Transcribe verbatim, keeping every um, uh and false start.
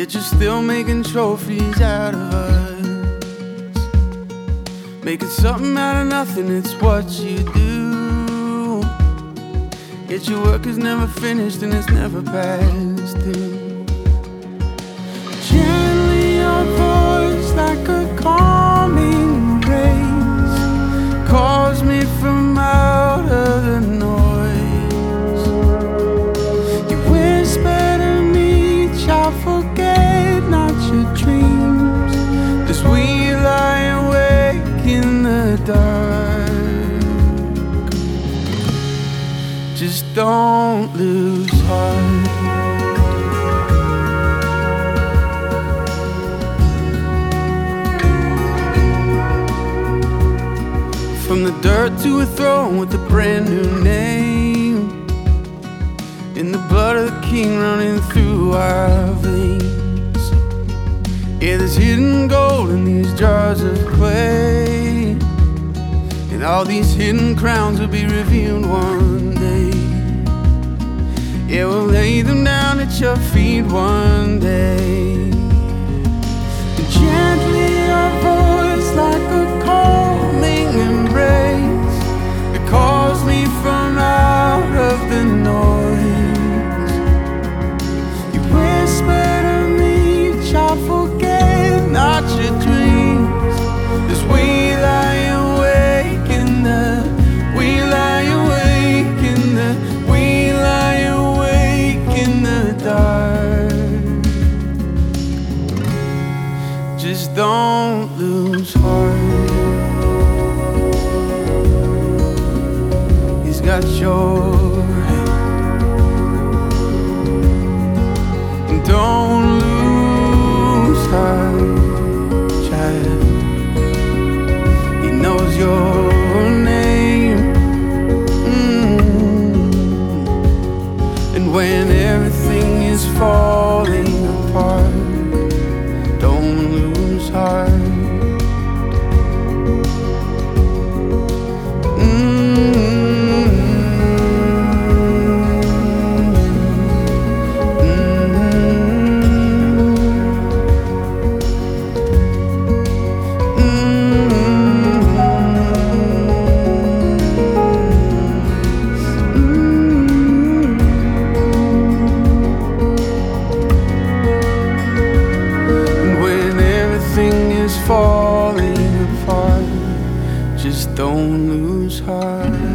Yet you're still making trophies out of us. Making something out of nothing, it's what you do. Yet your work is never finished and it's never past due. Gently your voice like a calming embrace calls me from out of the noise. You whisper to me, child, forget not your dreams, as we lie awake in the dark. Just don't lose heart. From the dirt to a throne with a brand new name, in the blood of the King running through our veins. Yeah, there's hidden gold in these jars of clay, and all these hidden crowns will be revealed one day. Yeah, we'll lay them down at your feet one day. And gently your voice like a calming embrace, it calls me from out of the noise. You whisper to me, child, forget not your dreams, as we lie awake in the, we lie awake in the, we lie awake in the dark. Just don't lose heart. He's got your hand. And don't lose heart, child. He knows your name. Mm-hmm. And when everything is falling apart, don't lose heart. Falling apart, just don't lose heart.